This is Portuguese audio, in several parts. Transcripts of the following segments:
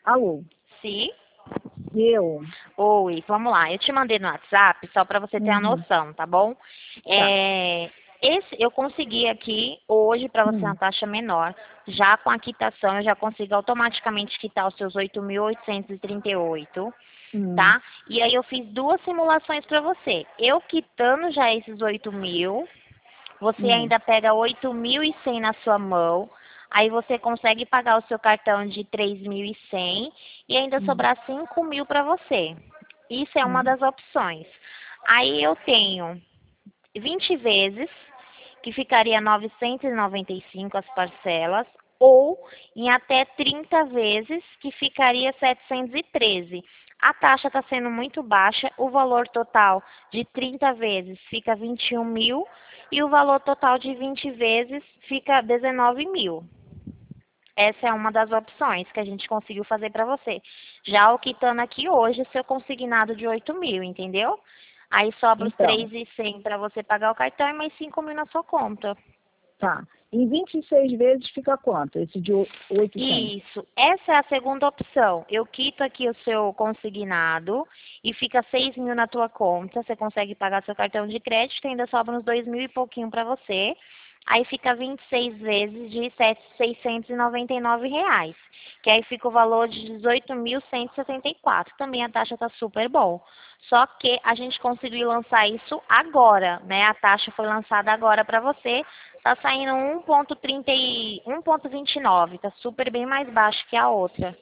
Alô, Sim. eu. Oi, vamos lá. Eu te mandei no WhatsApp só para você ter a Uhum, noção, tá bom? tá. Eu consegui aqui hoje para você uma Hum, taxa menor. Já com a quitação, eu já consigo automaticamente quitar os seus 8.838, hum, tá? E aí eu fiz duas simulações para você. Eu quitando já esses 8.000, você hum, ainda pega 8.100 na sua mão. Aí você consegue pagar o seu cartão de 3.100 e ainda hum, sobrar 5.000 para você. Isso é uma hum, das opções. Aí eu tenho 20 vezes, que ficaria 995 as parcelas, ou em até 30 vezes, que ficaria 713. A taxa está sendo muito baixa, o valor total de 30 vezes fica 21.000 e o valor total de 20 vezes fica 19.000. Essa é uma das opções que a gente conseguiu fazer para você. Já o quitando aqui hoje, o seu consignado de 8.000, entendeu? Aí sobra os então, 3.100 para você pagar o cartão e mais 5.000 na sua conta. tá. Em 26 vezes fica quanto? Esse de 800? Isso, essa é a segunda opção. Eu quito aqui o seu consignado e fica 6.000 na tua conta. Você consegue pagar seu cartão de crédito, ainda sobra uns 2.000 e pouquinho para você. Aí fica 26 vezes de R$ 699, que aí fica o valor de 18.174. Também a taxa tá super bom. Só que a gente conseguiu lançar isso agora, né? A taxa foi lançada agora para você. Tá saindo 1,30 e 1,29. Tá super bem mais baixo que a outra.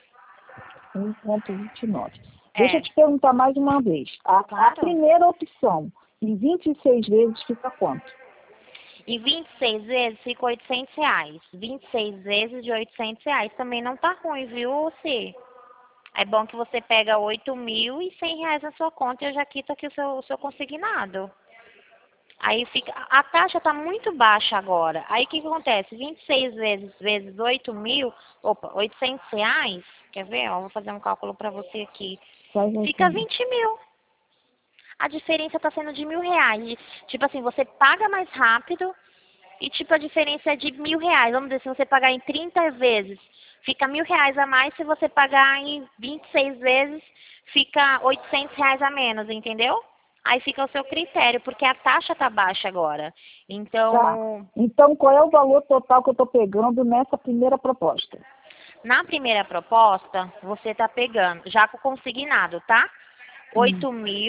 1,29. Deixa eu É, te perguntar mais uma vez. A claro. primeira opção, em 26 vezes fica quanto? E 26 vezes fica R$ 800. 26 vezes de R$ 800 também não tá ruim, viu, Cê? É bom que você pega R$ 8.100 na sua conta e eu já quito aqui o seu consignado. Aí fica, a taxa está muito baixa agora. Aí o que que acontece? 26 vezes 8.000, opa, R$ 800, quer ver? Ó, vou fazer um cálculo para você aqui. Faz Fica assim. 20.000. A diferença está sendo de R$ 1.000. Tipo assim, você paga mais rápido e tipo a diferença é de R$ 1.000. Vamos dizer, se você pagar em 30 vezes, fica R$ 1.000 a mais. Se você pagar em 26 vezes, fica R$ 800 a menos, entendeu? Aí fica ao seu critério, porque a taxa tá baixa agora. Tá. Então, Então, qual é o valor total que eu estou pegando nessa primeira proposta? na primeira proposta, você tá pegando, já com o consignado, tá? Hum,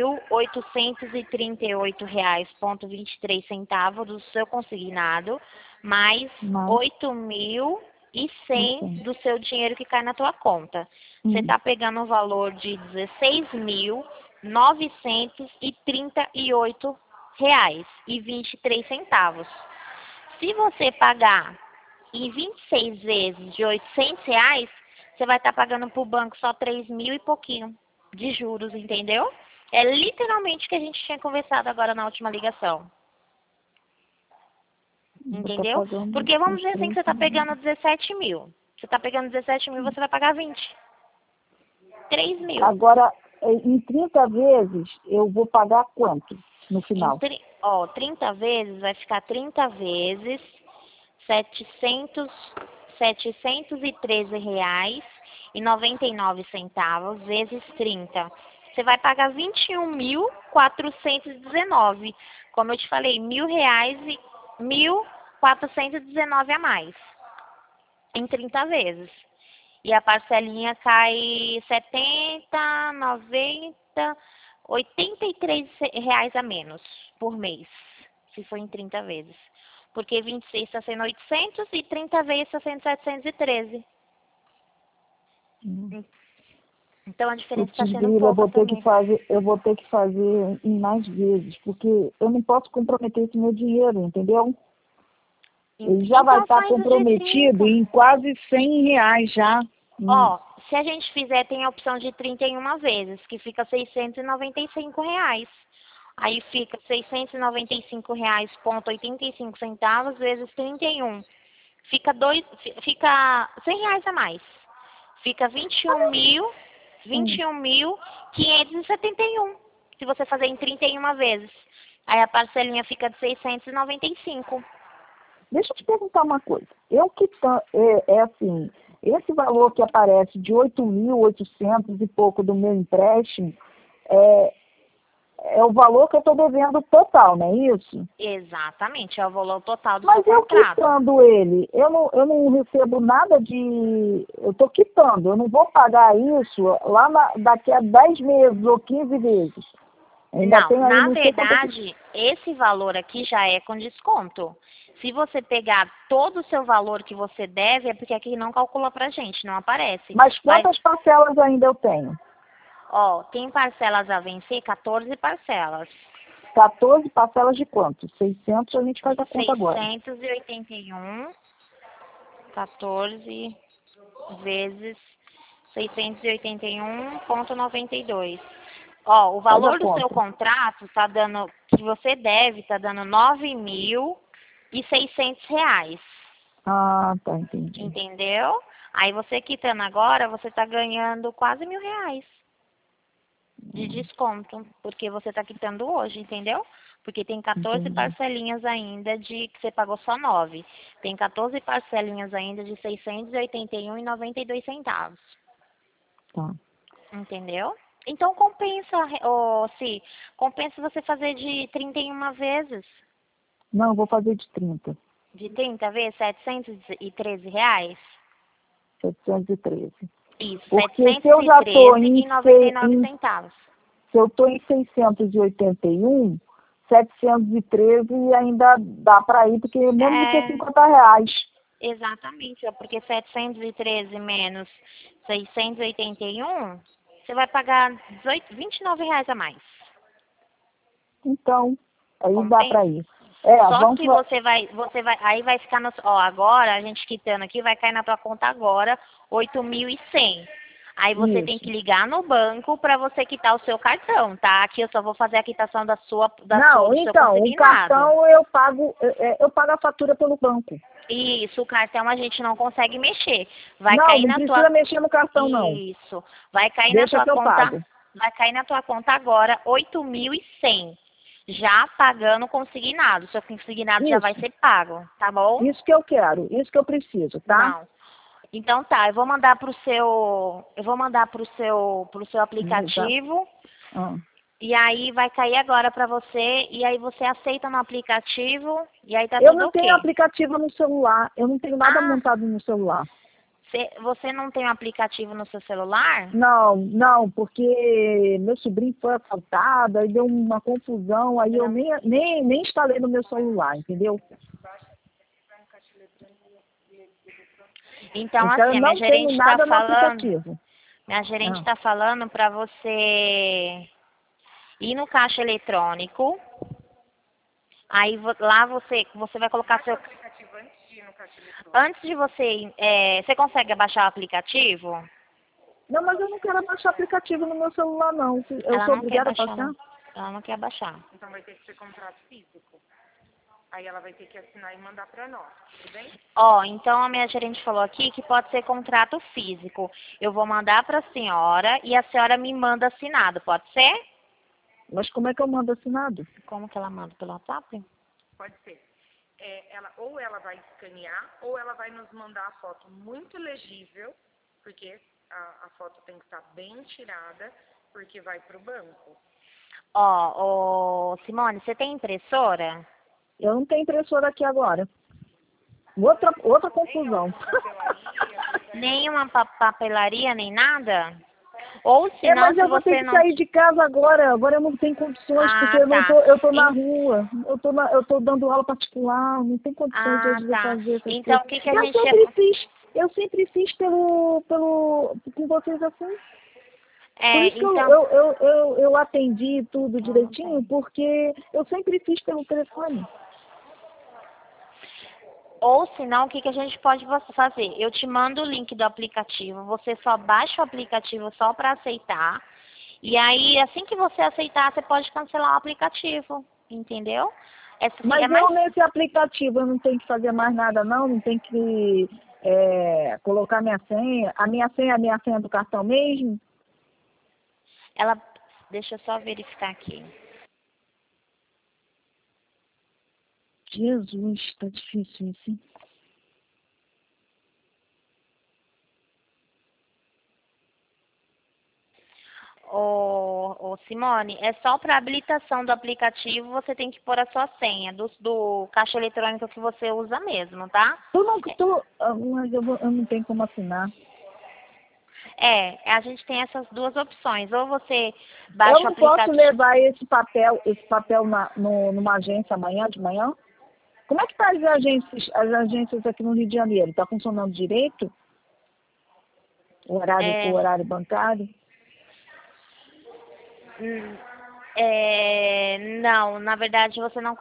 R$ 8.838,23 do seu consignado, mais mais 8.100 100. do seu dinheiro que cai na tua conta. Você Hum, está pegando um valor de R$ 16.938,23. Se você pagar em 26 vezes de R$ 800, você vai estar pagando para o banco só 3.000 e pouquinho de juros, entendeu? É literalmente o que a gente tinha conversado agora na última ligação, vou estar entendeu? pagando Porque vamos os dizer assim que três. você está pegando 17.000. Você está pegando 17.000, você vai pagar 20. 3.000. Agora, em 30 vezes, eu vou pagar quanto no Em, final? 30 vezes, vai ficar 30 vezes 700, R$ 713,99 vezes 30. Você vai pagar 21.419. Como eu te falei, R$ 1.000 e 1.419 a mais em 30 vezes. E a parcelinha cai 70, 90, R$ 83 a menos por mês, se for em 30 vezes. Porque 26 está sendo 800 e 30 vezes está sendo 713. Hum. Então a diferença Putz, está sendo grila, pouca também. eu vou ter que fazer em mais vezes, porque eu não posso comprometer esse meu dinheiro, entendeu? Ele já vai Então estar faz o de comprometido 30. em quase R$ 100 já. Ó, se a gente fizer, tem a opção de 31 vezes, que fica R$ 695. Aí fica R$ 695,85 vezes 31. Fica R$ 100 a mais. Fica Hum. 21.571. Se você fazer em 31 vezes. Aí a parcelinha fica de 695. Deixa eu te perguntar uma coisa. Eu que é assim, Esse valor que aparece de 8.800 e pouco do meu empréstimo é o valor que eu estou devendo total, não é isso? Exatamente, é o valor total do seu Mas eu contrato. quitando ele, eu não recebo nada de... Eu estou quitando, eu não vou pagar isso lá daqui a 10 meses ou 15 vezes. Ainda Não, tem aí, na não sei quanto... verdade, esse valor aqui já é com desconto. Se você pegar todo o seu valor que você deve, é porque aqui não calcula pra gente, não aparece. Mas Mas, quantas parcelas ainda eu tenho? ó, tem parcelas a vencer, 14 parcelas. 14 parcelas de quanto? 600, a gente faz a conta agora. 681, 14 vezes 681,92. Ó, o Faz a valor do seu conta. contrato tá dando, que você deve, tá dando R$ 9.600. Ah, tá, entendi. Entendeu? Aí você quitando agora, você tá ganhando quase R$ 1.000 de desconto, porque você tá quitando hoje, entendeu? Porque tem 14 Entendi. parcelinhas ainda de que você pagou só 9. Tem 14 parcelinhas ainda de 681,92 centavos. Tá. Entendeu? Então compensa, se compensa você fazer de 31 vezes. Não, vou fazer de 30. De 30 vezes, R$ 713. 713. Isso, Porque se eu já estou noventa e nove centavos. se eu estou em 681, 713 ainda dá para ir, porque mesmo que É, seja R$ 50. exatamente, é porque 713 menos 681, você vai pagar R$ 29 a mais. Então, aí dá Compensa? para ir. Só Vamos... que aí vai ficar agora, a gente quitando aqui, vai cair na tua conta agora 8.100. Aí você tem Isso. que ligar no banco para você quitar o seu cartão, tá? Aqui eu só vou fazer a quitação Não, do seu então, o consignado. cartão eu pago a fatura pelo banco. Isso, o cartão a gente não consegue mexer. Vai Não, cair não na tua precisa mexer no cartão, não. Isso. Vai cair na Deixa tua que eu conta, pago. vai cair na tua conta agora 8.100. Já pagando consignado. Seu consignado já vai Isso. ser pago, tá bom? Isso que eu quero. Isso que eu preciso, tá? Não. Então tá, eu vou mandar pro seu Tá. aplicativo Ah. e aí vai cair agora pra você e aí você aceita no aplicativo e aí tá Eu tudo não tenho ok. aplicativo no celular. Eu não tenho nada Ah, montado no celular. você não tem um aplicativo no seu celular? Não, não, porque meu sobrinho foi assaltado, aí deu uma confusão, aí eu Não. nem instalei no meu celular, entendeu? Então Então eu assim, não tenho nada no aplicativo. minha gerente Ah. tá falando pra você ir no caixa eletrônico. Aí lá você vai colocar seu. Antes de você ir, você consegue baixar o aplicativo? Não, mas eu não quero baixar aplicativo no meu celular, não. Eu Ela sou não quer obrigada a baixar, passar? não. Ela não quer baixar. Ó, então a minha gerente falou aqui que pode ser contrato físico. Eu vou mandar pra senhora e a senhora me manda assinado, pode ser? Mas como é que eu mando assinado? Como que ela manda pelo WhatsApp? Ó, Simone, você tem impressora? Eu não tenho impressora aqui agora. Outra confusão. Nenhuma papelaria, nem nada? Ou se não, Mas se eu vou ter você que não. sair de casa agora. Agora eu não tenho condições, porque Ah, tá. eu tô na Em- rua. Eu tô dando aula particular, não tem condições Ah, hoje de eu tá. fazer essas Então, coisas. o que que a gente ia. Eu sempre fiz com vocês assim. Por É, isso que então. eu atendi tudo Ah, não direitinho, tem. porque eu sempre fiz pelo telefone. Ou se não, o que que a gente pode fazer? Eu te mando o link do aplicativo, você só baixa o aplicativo só para aceitar. E aí, assim que você aceitar, você pode cancelar o aplicativo, entendeu? É Mas mais. eu nesse aplicativo eu não tenho que fazer mais nada não, não tenho que colocar minha senha. A minha senha é a minha senha do cartão mesmo. Ela. Deixa eu só verificar aqui. Jesus, tá difícil isso, hein? Simone, é só para habilitação do aplicativo, você tem que pôr a sua senha do caixa eletrônico que você usa mesmo, tá? Mas eu não tenho como assinar. A gente tem essas duas opções. Ou você Eu baixa o não posso aplicativo. levar esse papel numa agência amanhã de manhã? Como é que tá as agências aqui no Rio de Janeiro? Está funcionando direito? O horário bancário? Não, na verdade você não.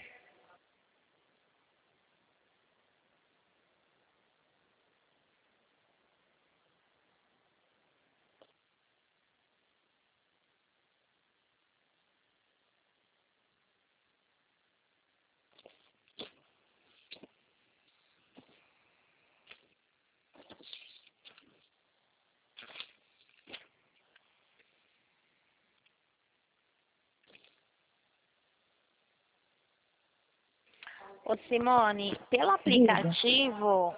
Ô Simone, pelo Diga. aplicativo.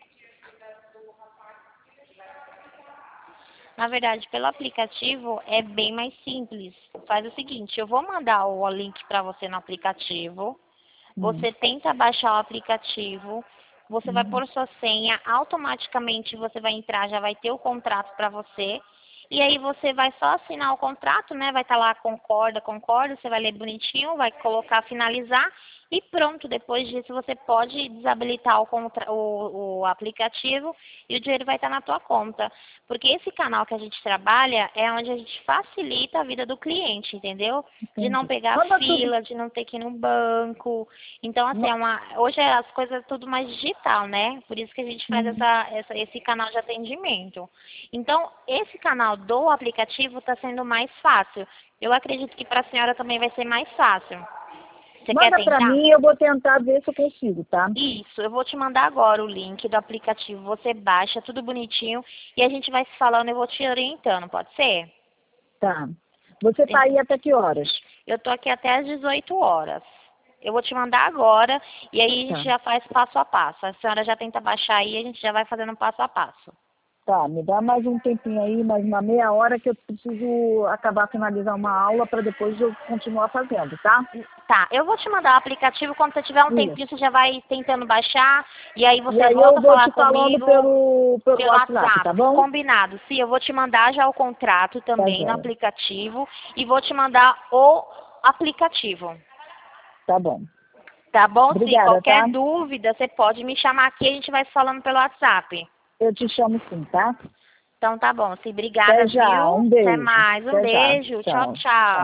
Na verdade, pelo aplicativo é bem mais simples. Faz o seguinte, eu vou mandar o link para você no aplicativo. Você tenta baixar o aplicativo, você vai pôr sua senha, automaticamente você vai entrar, já vai ter o contrato para você. E aí você vai só assinar o contrato, né? Vai estar lá concorda, você vai ler bonitinho, vai colocar finalizar e pronto. Depois disso você pode desabilitar o aplicativo e o dinheiro vai estar na tua conta. Porque esse canal que a gente trabalha é onde a gente facilita a vida do cliente, entendeu? De não pegar fila, de não ter que ir no banco. Então, assim, hoje as coisas é tudo mais digital, né? Por isso que a gente faz esse canal de atendimento. Então, esse canal do aplicativo está sendo mais fácil. Eu acredito que para a senhora também vai ser mais fácil. Você quer Manda para tentar? mim, eu vou tentar ver se eu consigo, tá? Isso, eu vou te mandar agora o link do aplicativo. Você baixa, tudo bonitinho, e a gente vai se falando, eu vou te orientando, pode ser? Tá. Você tá aí até que horas? Eu tô aqui até às 18 horas. Eu vou te mandar agora, e aí a gente já faz passo a passo. A senhora já tenta baixar aí, a gente já vai fazendo passo a passo. Tá, me dá mais um tempinho aí, mais uma meia hora que eu preciso acabar finalizar uma aula para depois eu continuar fazendo, tá? Tá, eu vou te mandar o aplicativo, quando você tiver um tempinho, você já vai tentando baixar, e aí você eu volta a vou falar te falando comigo pelo WhatsApp, tá bom? Combinado. Sim, eu vou te mandar já o contrato também no joia. aplicativo, e vou te mandar o aplicativo. Tá bom. Tá bom? Obrigada, Se qualquer tá? dúvida, você pode me chamar aqui, a gente vai se falando pelo WhatsApp. Eu te chamo sim, tá? Então tá bom, sim, obrigada, Até já, viu? um beijo. Até mais, um Até já. beijo, tchau, tchau.